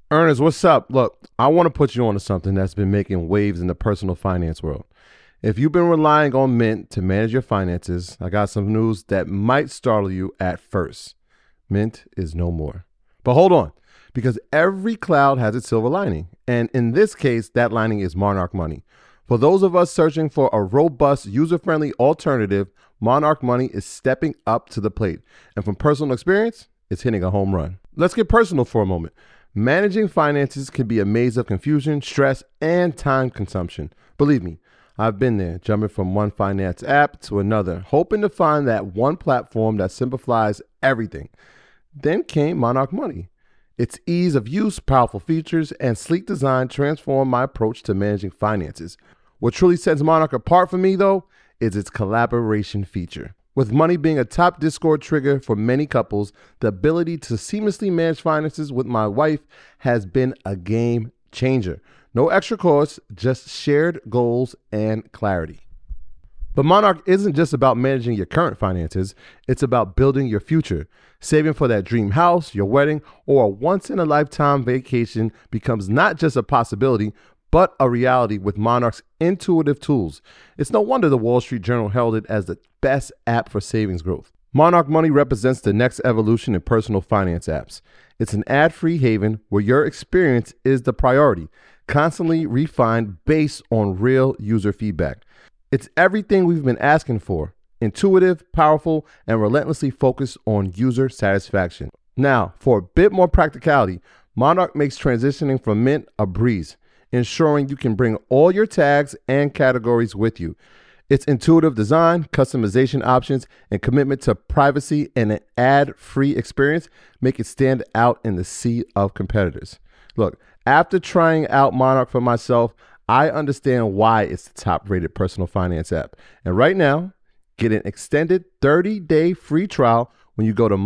Ernest, what's up? Look, I want to put you on to something that's been making waves in the personal finance world. If you've been relying on Mint to manage your finances, I got some news that might startle you at first. Mint is no more. But hold on, because every cloud has its silver lining. And in this case, that lining is Monarch Money. For those of us searching for a robust, user-friendly alternative, Monarch Money is stepping up to the plate. And from personal experience, it's hitting a home run. Let's get personal for a moment. Managing finances can be a maze of confusion, stress, and time consumption. Believe me, I've been there, jumping from one finance app to another, hoping to find that one platform that simplifies everything. Then came Monarch Money. Its ease of use, powerful features, and sleek design transformed my approach to managing finances. What truly sets Monarch apart for me, though, is its collaboration feature. With money being a top Discord trigger for many couples, the ability to seamlessly manage finances with my wife has been a game changer. No extra costs, just shared goals and clarity. But Monarch isn't just about managing your current finances, it's about building your future. Saving for that dream house, your wedding, or a once-in-a-lifetime vacation becomes not just a possibility, but a reality with Monarch's intuitive tools. It's no wonder the Wall Street Journal held it as the best app for savings growth. Monarch Money represents the next evolution in personal finance apps. It's an ad-free haven where your experience is the priority, constantly refined based on real user feedback. It's everything we've been asking for: intuitive, powerful, and relentlessly focused on user satisfaction. Now, for a bit more practicality, Monarch makes transitioning from Mint a breeze, ensuring you can bring all your tags and categories with you. Its intuitive design, customization options, and commitment to privacy and an ad-free experience make it stand out in the sea of competitors. Look, after trying out Monarch for myself, I understand why it's the top-rated personal finance app. And right now, get an extended 30-day free trial when you go to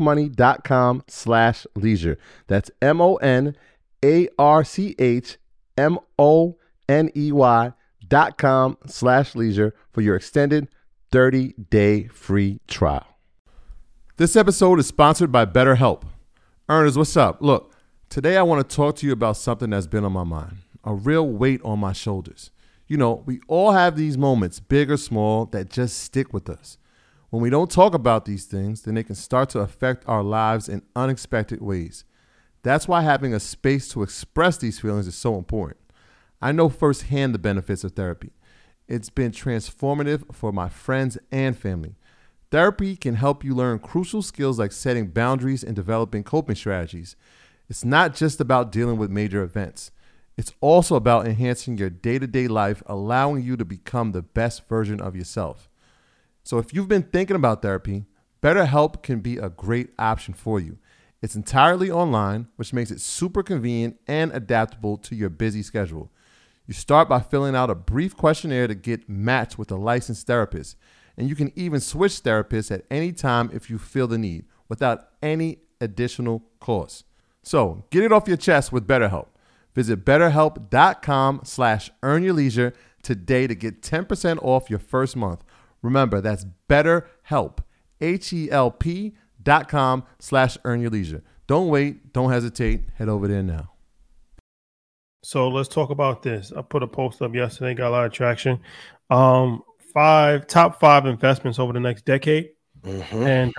monarchmoney.com/leisure. That's MonarchMoney.com/leisure for your extended 30-day free trial. This episode is sponsored by BetterHelp. Ernest, what's up? Look, today I want to talk to you about something that's been on my mind, a real weight on my shoulders. You know, we all have these moments, big or small, that just stick with us. When we don't talk about these things, then they can start to affect our lives in unexpected ways. That's why having a space to express these feelings is so important. I know firsthand the benefits of therapy. It's been transformative for my friends and family. Therapy can help you learn crucial skills like setting boundaries and developing coping strategies. It's not just about dealing with major events. It's also about enhancing your day-to-day life, allowing you to become the best version of yourself. So if you've been thinking about therapy, BetterHelp can be a great option for you. It's entirely online, which makes it super convenient and adaptable to your busy schedule. You start by filling out a brief questionnaire to get matched with a licensed therapist, and you can even switch therapists at any time if you feel the need, without any additional cost. So get it off your chest with BetterHelp. Visit BetterHelp.com/earnyourleisure today to get 10% off your first month. Remember, that's BetterHelp, HELP.com/earnyourleisure. Don't wait. Don't hesitate. Head over there now. So let's talk about this. I put a post up yesterday, got a lot of traction. Top five investments over the next decade. Mm-hmm. And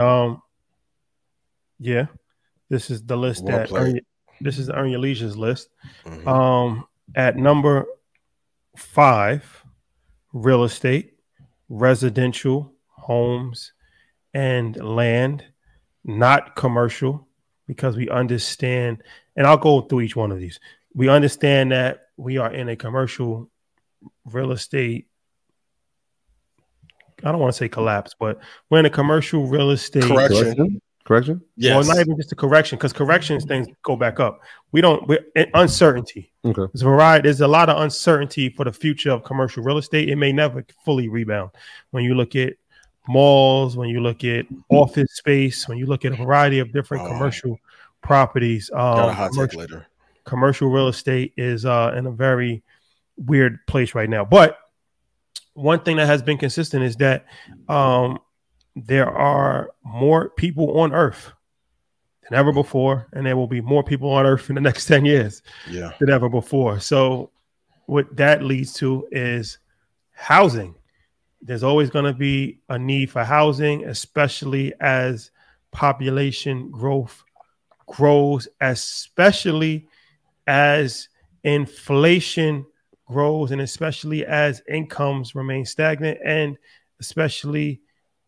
this is the list this is the Earn Your Leisure's list. Mm-hmm. At number 5, real estate, residential, homes, and land, not commercial, because we understand, and I'll go through each one of these. We understand that we are in a commercial real estate, I don't want to say collapse, but we're in a commercial real estate Correction? Yes. Well, not even just a correction, because corrections things go back up. We're in uncertainty. Okay. There's a lot of uncertainty for the future of commercial real estate. It may never fully rebound. When you look at malls, when you look at office space, when you look at a variety of different commercial properties, got a hot take later. Commercial real estate is in a very weird place right now. But one thing that has been consistent is that there are more people on Earth than ever before, and there will be more people on Earth in the next 10 years than ever before. So what that leads to is housing. There's always going to be a need for housing, especially as population growth grows, especially as inflation grows, and especially as incomes remain stagnant, and especially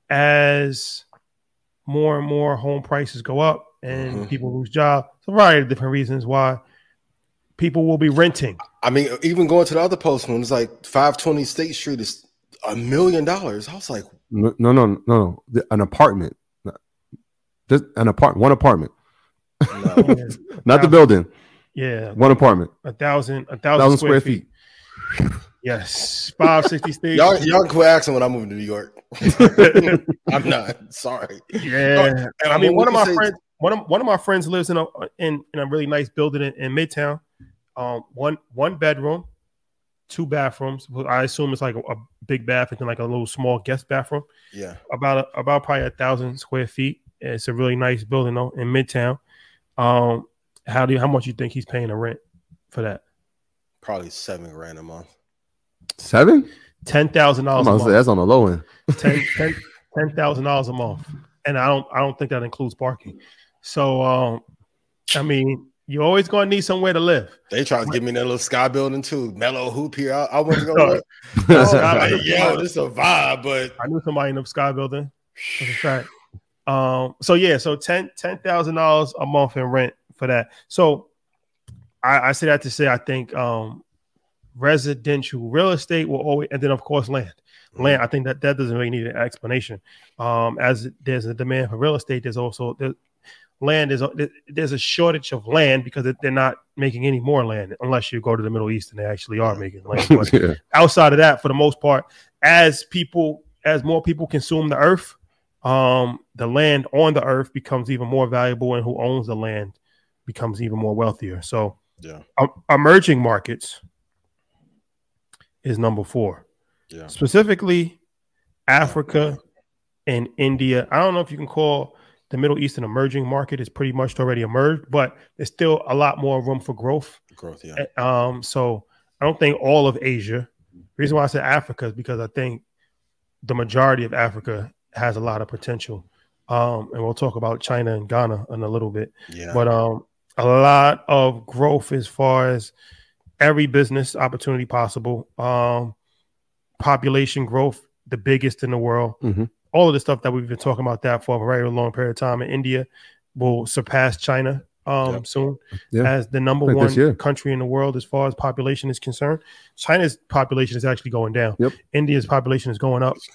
as more and more home prices go up and people lose jobs. It's a variety of different reasons why people will be renting. I mean, even going to the other post when it's like 520 State Street is $1 million. I was like, no. An apartment. Just one apartment. No. Not the building. Yeah. One apartment. 1,000 square feet. Yes. 560 State. Y'all can quit asking when I move to New York. I'm not. Sorry. Yeah. I mean, one of my friends lives in a really nice building in Midtown. One bedroom, 2 bathrooms. I assume it's like a big bath and then like a little small guest bathroom. Yeah. About probably 1,000 square feet. It's a really nice building though in Midtown. How much you think he's paying a rent for that? Probably $7,000 a month. 7? $10,000 a month. That's on the low end. $10,000 a month, and I don't think that includes parking. So, I mean, you're always going to need somewhere to live. They tried to give me that little sky building too. Mellow hoop here. I wasn't going to this is a vibe, but I knew somebody in the sky building. That's a fact. So $10,000 a month in rent for that. So I say that to say I think residential real estate will always, and then of course land. I think that doesn't really need an explanation. As there's a demand for real estate, there's also there's a shortage of land because they're not making any more land unless you go to the Middle East and they actually are making land. But outside of that, for the most part, as more people consume the earth, the land on the earth becomes even more valuable, and who owns the land becomes even more wealthier. So emerging markets is number 4. Yeah. Specifically Africa and India. I don't know if you can call the Middle East an emerging market. It's pretty much already emerged, but there's still a lot more room for growth. So I don't think all of Asia. The reason why I said Africa is because I think the majority of Africa has a lot of potential. And we'll talk about China and Ghana in a little bit. Yeah. But a lot of growth as far as every business opportunity possible. Population growth, the biggest in the world. All of the stuff that we've been talking about that for a very long period of time. And India will surpass China soon as the number 1 country in the world as far as population is concerned. China's population is actually going down. India's population is going up.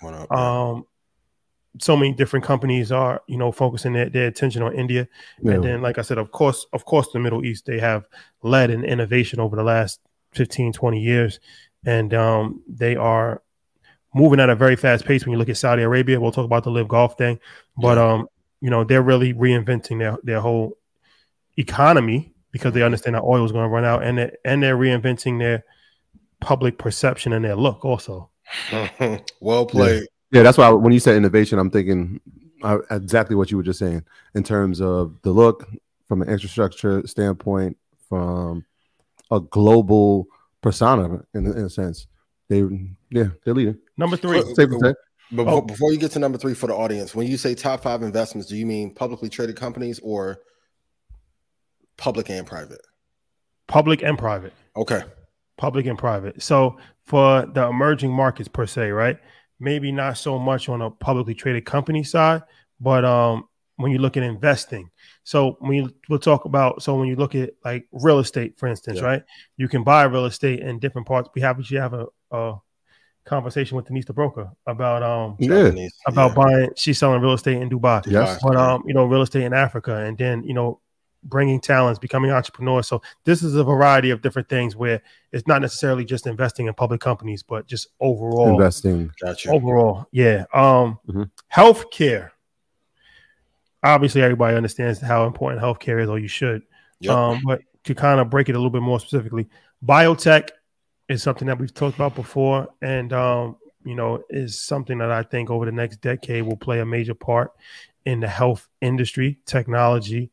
So many different companies are, focusing their attention on India. And then, like I said, of course, the Middle East, they have led in innovation over the last 15, 20 years. And they are moving at a very fast pace. When you look at Saudi Arabia, we'll talk about the Live Golf thing, but they're really reinventing their whole economy because they understand that oil is going to run out, and they're reinventing their public perception and their look also. Well played. Yeah, that's why when you said innovation, I'm thinking exactly what you were just saying in terms of the look from an infrastructure standpoint, from a global persona in a sense. They're leading. Number 3. But before you get to number 3 for the audience, when you say top 5 investments, do you mean publicly traded companies or public and private? Public and private. Okay. Public and private. So for the emerging markets per se, right? Maybe not so much on a publicly traded company side, but when you look at investing. So when you look at like real estate, for instance, right? You can buy real estate in different parts. We have a conversation with Denise the broker about buying. She's selling real estate in Dubai. Yes. But real estate in Africa, and then bringing talents, becoming entrepreneurs. So this is a variety of different things where it's not necessarily just investing in public companies, but just overall investing. Gotcha. Overall, yeah. Healthcare. Obviously, everybody understands how important healthcare is, or you should. But to kind of break it a little bit more specifically, biotech is something that we've talked about before, and is something that I think over the next decade will play a major part in the health industry, technology,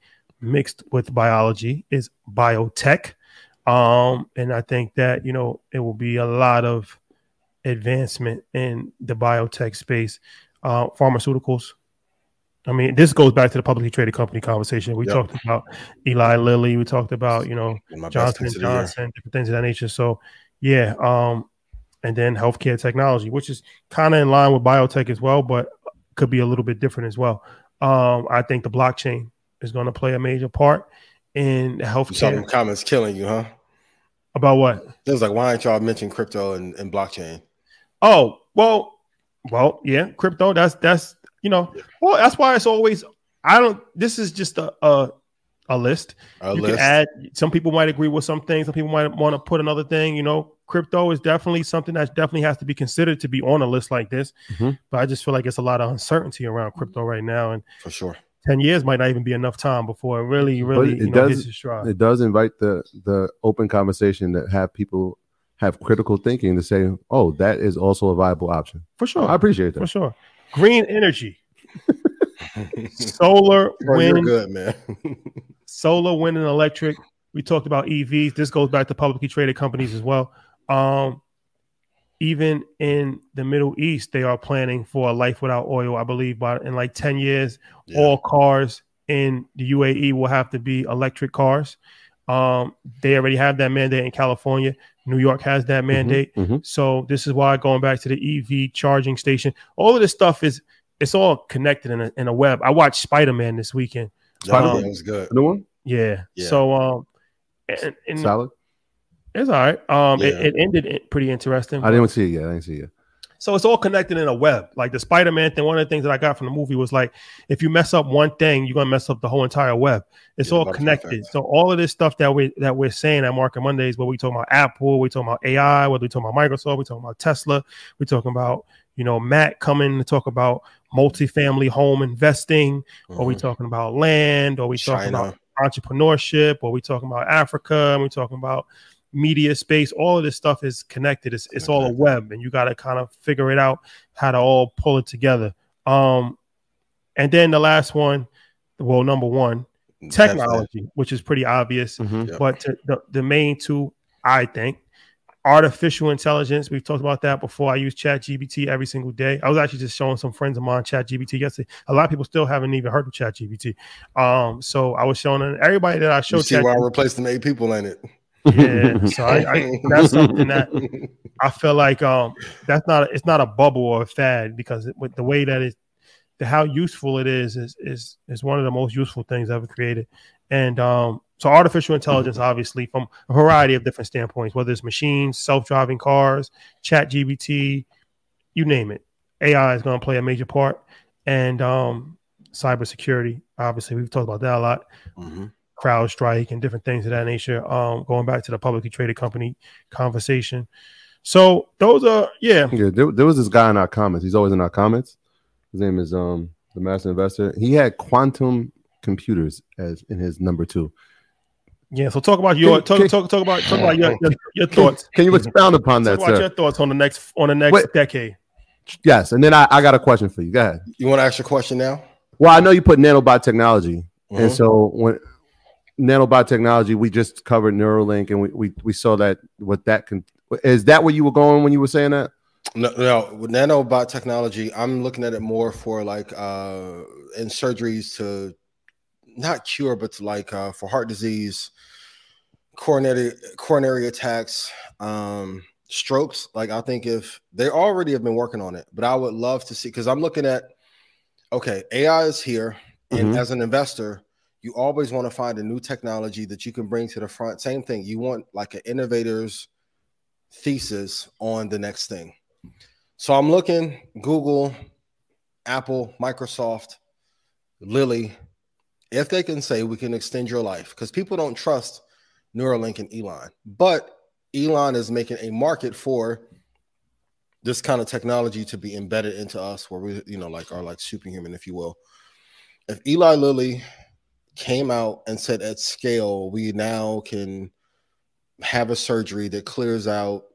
mixed with biology is biotech. And I think that, it will be a lot of advancement in the biotech space. Pharmaceuticals. I mean, this goes back to the publicly traded company conversation. We talked about Eli Lilly. We talked about, Johnson & Johnson, different things of that nature. So, yeah. And then healthcare technology, which is kind of in line with biotech as well, but could be a little bit different as well. I think the blockchain is going to play a major part in healthcare. Some comments killing you, huh? About what? It was like, why aren't y'all mentioning crypto and blockchain? Oh, well, yeah, crypto. That's well, that's why it's always. This is just a list. You can add. Some people might agree with some things. Some people might want to put another thing. Crypto is definitely something that definitely has to be considered to be on a list like this. Mm-hmm. But I just feel like it's a lot of uncertainty around crypto right now, and for sure, 10 years might not even be enough time before it really hits its stride. It does invite the open conversation that have people have critical thinking to say, oh, that is also a viable option. For sure. I appreciate that. For sure. Green energy. Solar, wind. You're good, man. Solar, wind, and electric. We talked about EVs. This goes back to publicly traded companies as well. Even in the Middle East, they are planning for a life without oil, I believe, in like 10 years, all cars in the UAE will have to be electric cars. They already have that mandate in California. New York has that mandate. Mm-hmm. So this is why, going back to the EV charging station, all of this stuff it's all connected in a web. I watched Spider-Man this weekend. Spider-Man was good. The one? Yeah. So and solid. It's all right. It ended pretty interesting. I didn't see it yet. So it's all connected in a web. Like the Spider-Man thing, one of the things that I got from the movie was like, if you mess up one thing, you're gonna mess up the whole entire web. It's all connected. So all of this stuff that we're saying at Market Mondays, where we talking about Apple, we talking about AI, whether we talking about Microsoft, we talking about Tesla, we talking about Matt coming to talk about multifamily home investing, or we talking about land, or we talking about entrepreneurship, or we talking about Africa, and we talking about media space. All of this stuff is connected. It's all a web, and you got to kind of figure it out how to all pull it together. And then the last one, well, number one, technology, which is pretty obvious, but the main two, I think, artificial intelligence. We've talked about that before. I use ChatGPT every single day. I was actually just showing some friends of mine ChatGPT yesterday. A lot of people still haven't even heard of ChatGPT. So I was showing everybody that I showed. You see why I replaced them 8 people in it. Yeah, so I that's something that I feel like it's not a bubble or a fad, because with the way that how useful it is one of the most useful things ever created. And so artificial intelligence, obviously, from a variety of different standpoints, whether it's machines, self-driving cars, ChatGPT, you name it, AI is going to play a major part. And cybersecurity, obviously, we've talked about that a lot. CrowdStrike and different things of that nature, going back to the publicly traded company conversation. So those are, there was this guy in our comments. He's always in our comments. His name is the Master Investor. He had quantum computers as in his number 2. Yeah, so talk about your talk about your thoughts. Can you expound upon that, talk about your thoughts on the next decade? Yes, and then I got a question for you. Go ahead. You want to ask your question now? Well, I know you put nanobot technology, and so when nanobot technology, we just covered Neuralink, and we saw that what that can. Is that where you were going when you were saying that? No, with nanobot technology, I'm looking at it more for like in surgeries to not cure, but to like for heart disease, coronary attacks, strokes. Like, I think if they already have been working on it, but I would love to see, because I'm looking at, AI is here, and as an investor, you always want to find a new technology that you can bring to the front. Same thing. You want like an innovator's thesis on the next thing. So I'm looking, Google, Apple, Microsoft, Lilly, if they can say we can extend your life, because people don't trust Neuralink and Elon, but Elon is making a market for this kind of technology to be embedded into us, where we, are like superhuman, if you will. If Eli Lilly came out and said at scale, we now can have a surgery that clears out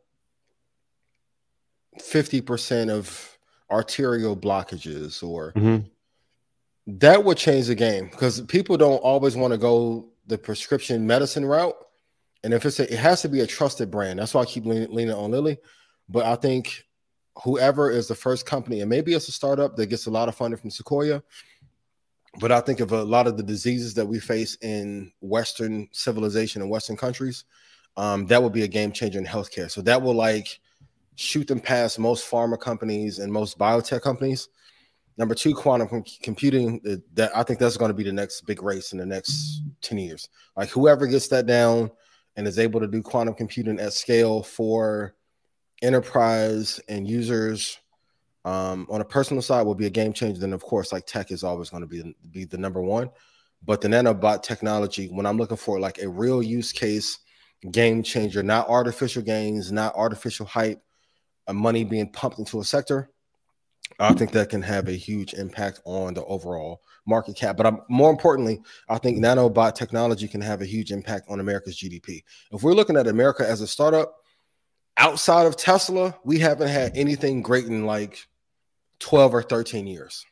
50% of arterial blockages, or That would change the game because people don't always want to go the prescription medicine route. And if it has to be a trusted brand, that's why I keep leaning on Lilly. But I think whoever is the first company, and maybe it's a startup that gets a lot of funding from Sequoia, but I think of a lot of the diseases that we face in Western civilization and Western countries, that would be a game changer in healthcare. So that will like shoot them past most pharma companies and most biotech companies. Number two, quantum computing. That I think that's going to be the next big race in the next 10 years. Like whoever gets that down and is able to do quantum computing at scale for enterprise and users on a personal side will be a game changer. Then, of course, like tech is always going to be the number one. But the nanobot technology, when I'm looking for like a real use case game changer, not artificial gains, not artificial hype, money being pumped into a sector, I think that can have a huge impact on the overall market cap. But more importantly, I think nanobot technology can have a huge impact on America's GDP. If we're looking at America as a startup, outside of Tesla, we haven't had anything great in like 12 or 13 years.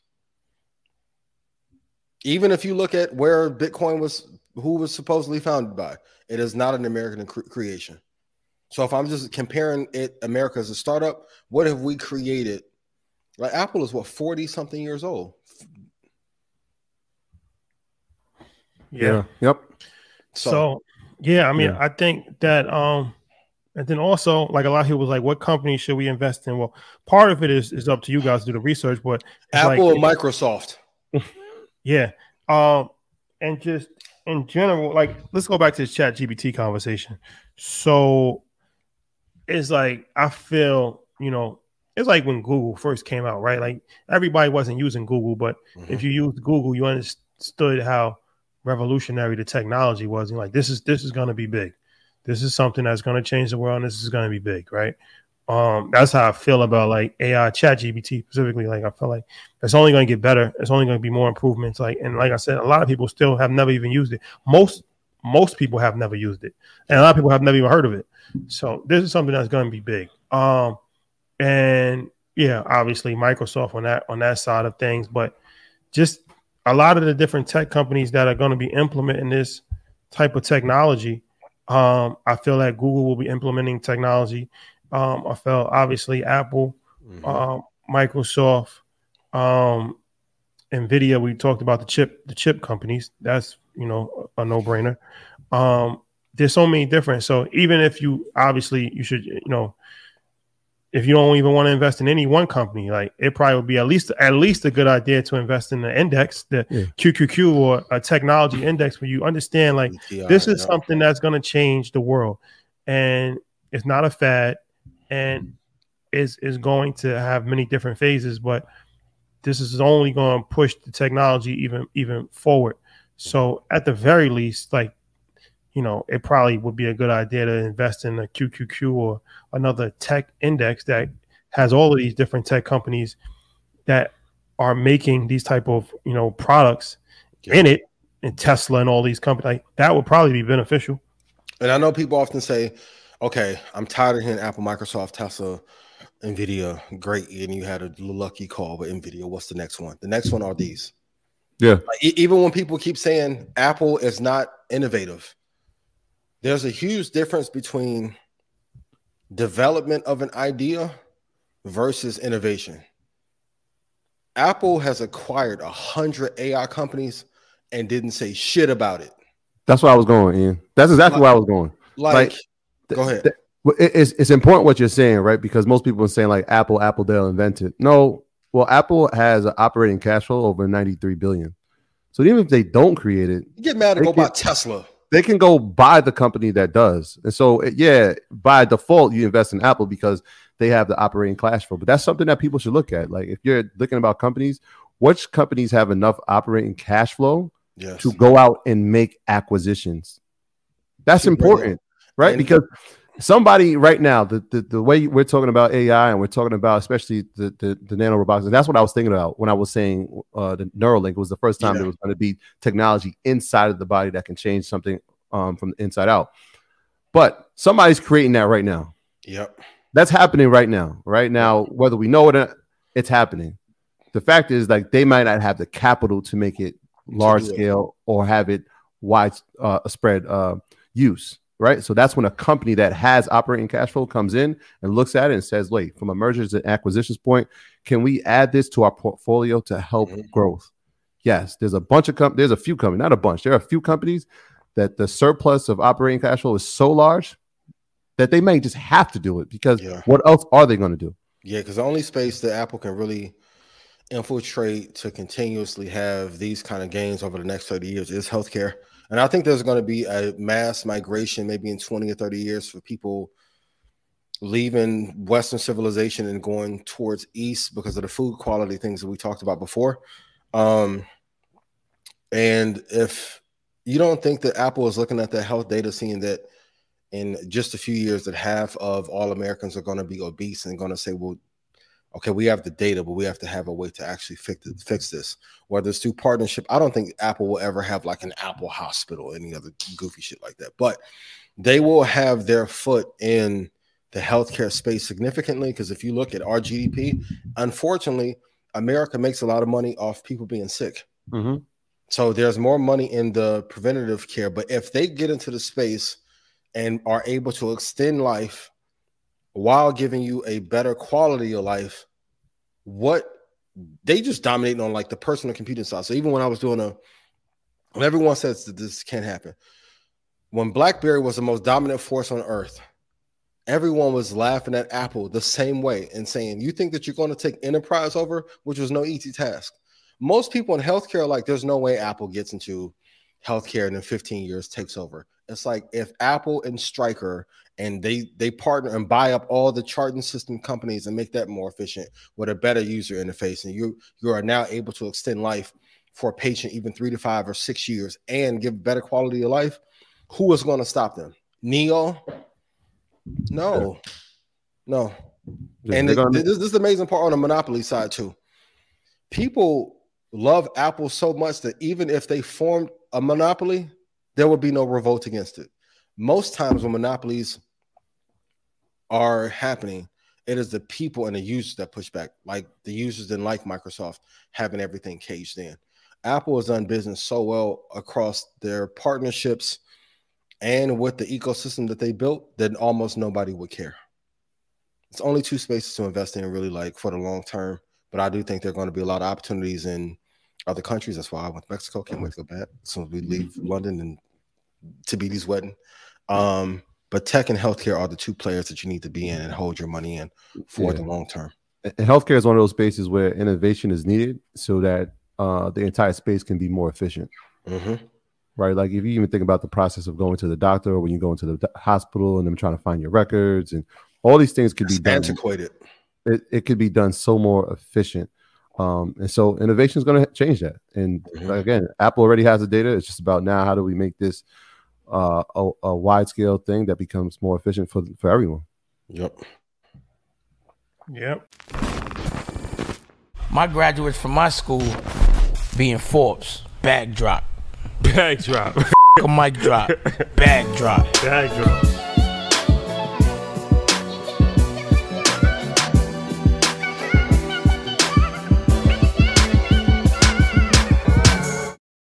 Even if you look at where Bitcoin who was supposedly founded by, it is not an American creation. So if I'm just comparing America as a startup, what have we created? Like Apple is what, 40 something years old. Yeah. Yep. So yeah, I mean, I think that and then also like a lot of people was like, what company should we invest in? Well, part of it is up to you guys to do the research, but Apple and Microsoft. Yeah. And just in general, like let's go back to this ChatGPT conversation. So it's like I feel, it's like when Google first came out, right? Like everybody wasn't using Google, but if you used Google, you understood how revolutionary the technology was. And like, this is going to be big. This is something that's going to change the world. And this is going to be big, right? That's how I feel about like AI, ChatGPT specifically. Like I feel like it's only going to get better. It's only going to be more improvements. And like I said, a lot of people still have never even used it. Most people have never used it, and a lot of people have never even heard of it. So this is something that's going to be big. And yeah, obviously Microsoft on that side of things, but just a lot of the different tech companies that are going to be implementing this type of technology. I feel like Google will be implementing technology. I feel obviously Apple, Microsoft, Nvidia. We talked about the chip companies. That's a no-brainer. There's so many different. So even if you should, if you don't even want to invest in any one company, like it probably would be at least a good idea to invest in the index, the QQQ or a technology index, where you understand like this is something that's going to change the world, and it's not a fad, and is going to have many different phases, but this is only going to push the technology even forward. So at the very least, like, it probably would be a good idea to invest in a QQQ or another tech index that has all of these different tech companies that are making these type of, products in it, and Tesla and all these companies. Like, that would probably be beneficial. And I know people often say, okay, I'm tired of hearing Apple, Microsoft, Tesla, Nvidia. Great. And you had a lucky call with Nvidia. What's the next one? The next one are these. Yeah. Like, even when people keep saying Apple is not innovative, there's a huge difference between development of an idea versus innovation. Apple has acquired 100 AI companies and didn't say shit about it. That's where I was going, Ian. That's exactly where I was going. Go ahead. It's important what you're saying, right? Because most people are saying like Apple, they'll invent it. No, well, Apple has an operating cash flow over 93 billion. So even if they don't create it, you get mad and go buy Tesla. They can go buy the company that does. And so, by default, you invest in Apple because they have the operating cash flow. But that's something that people should look at. Like, if you're looking about companies, which companies have enough operating cash flow to go out and make acquisitions? That's important, right? Because somebody right now, the way we're talking about AI and we're talking about especially the nanorobotics, and that's what I was thinking about when I was saying the Neuralink was the first time there was going to be technology inside of the body that can change something from the inside out. But somebody's creating that right now. Yep. That's happening right now. Right now, whether we know it or not, it's happening. The fact is, like, they might not have the capital to make it large scale or have it widespread use, right? So that's when a company that has operating cash flow comes in and looks at it and says, wait, from a mergers and acquisitions point, can we add this to our portfolio to help growth? Yes, there's a bunch of there's a few companies, not a bunch. There are a few companies that the surplus of operating cash flow is so large that they may just have to do it because what else are they going to do? Yeah, because the only space that Apple can really infiltrate to continuously have these kind of gains over the next 30 years is healthcare. And I think there's going to be a mass migration maybe in 20 or 30 years for people leaving Western civilization and going towards East because of the food quality things that we talked about before. And if you don't think that Apple is looking at the health data, seeing that in just a few years that half of all Americans are going to be obese and going to say, well, okay, we have the data, but we have to have a way to actually fix this. Whether it's through partnership, I don't think Apple will ever have like an Apple hospital or any other goofy shit like that. But they will have their foot in the healthcare space significantly because if you look at our GDP, unfortunately, America makes a lot of money off people being sick. So there's more money in the preventative care. But if they get into the space and are able to extend life while giving you a better quality of life, what they just dominate on like the personal computing side. So even when I was doing when everyone says that this can't happen, when BlackBerry was the most dominant force on earth, everyone was laughing at Apple the same way and saying, you think that you're going to take enterprise over, which was no easy task. Most people in healthcare are like, there's no way Apple gets into healthcare and in 15 years takes over. It's like if Apple and Stryker and they partner and buy up all the charting system companies and make that more efficient with a better user interface, and you are now able to extend life for a patient even 3 to 5 or 6 years and give better quality of life, who is going to stop them? Neo? No. And this is the amazing part on the monopoly side too. People love Apple so much that even if they formed a monopoly, there would be no revolt against it. Most times when monopolies are happening, it is the people and the users that push back. Like the users didn't like Microsoft having everything caged in. Apple has done business so well across their partnerships and with the ecosystem that they built that almost nobody would care. It's only 2 spaces to invest in really like for the long term. But I do think there are going to be a lot of opportunities in other countries. That's why I went to Mexico. Can't wait to go back as soon as we leave London and Tabithi's wedding. But tech and healthcare are the 2 players that you need to be in and hold your money in for the long term. And healthcare is one of those spaces where innovation is needed so that the entire space can be more efficient. Right? Like if you even think about the process of going to the doctor or when you go into the hospital and them trying to find your records and all these things could be done. Antiquated. It could be done so more efficient. And so innovation is going to change that. And again, Apple already has the data. It's just about now, how do we make this a wide scale thing that becomes more efficient for everyone? Yep. My graduates from my school being Forbes, bag drop. Bag drop. A mic drop, bag drop. Bag drop.